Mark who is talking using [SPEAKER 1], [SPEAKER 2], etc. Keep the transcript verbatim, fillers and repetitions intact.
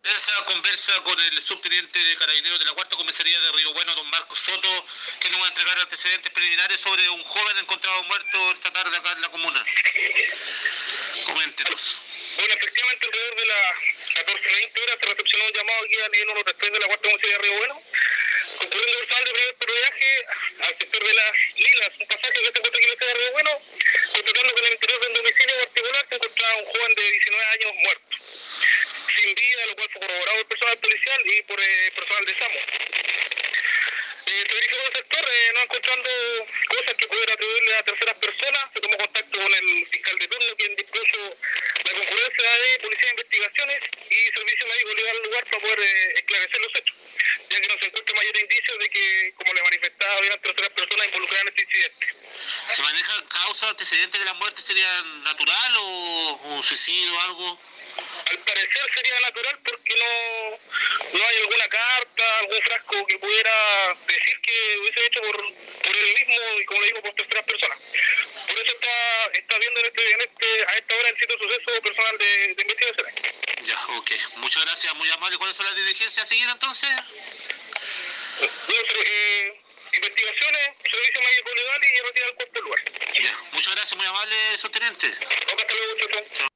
[SPEAKER 1] Esa conversa con el subteniente de Carabineros de la Cuarta Comisaría de Río Bueno, don Marcos Soto, que nos va a entregar antecedentes preliminares sobre un joven encontrado muerto esta tarde acá en la comuna. Coméntenos.
[SPEAKER 2] Bueno, efectivamente, alrededor de las catorce veinte horas se recepcionó un llamado aquí a nivel uno tres de la Cuarta Comisaría de Río Bueno, concurriendo personal de primer patrullaje al sector de las Lilas, un pasaje que se encuentra aquí en la ciudad de Río Bueno, constatando que en el interior de un domicilio particular se encontraba un joven de diecinueve años muerto, sin vida, lo cual fue corroborado por personal policial y por eh, personal de SAMU. Eh, se dirigió al sector, eh, no encontrando cosas que pudiera atribuirle a terceras personas. Se tomó contacto con el fiscal de turno, quien dispuso la concurrencia de Policía de Investigaciones y Servicio Médico Legal al lugar para poder eh, esclarecer los hechos, ya que no se encuentra mayor indicio de que, como le manifestaba, había terceras personas involucradas en este incidente.
[SPEAKER 1] ¿Se maneja causa antecedente de la muerte? ¿Sería natural o un suicidio o algo?
[SPEAKER 2] Al parecer sería natural porque no, no hay alguna carta, algún frasco que pudiera decir que hubiese hecho por, por él mismo y, como le digo, por terceras personas. Por eso está, está viendo en este, en este, a esta hora el sitio de suceso personal de, de investigaciones.
[SPEAKER 1] Ya, ok. Muchas gracias, muy amable. ¿Cuáles son las diligencias a seguir entonces?
[SPEAKER 2] Bueno, eh, investigaciones, servicio médico legal y retirar el cuerpo del lugar.
[SPEAKER 1] Ya, muchas gracias, muy amable, subteniente.
[SPEAKER 2] Ok, hasta luego, chao, chao.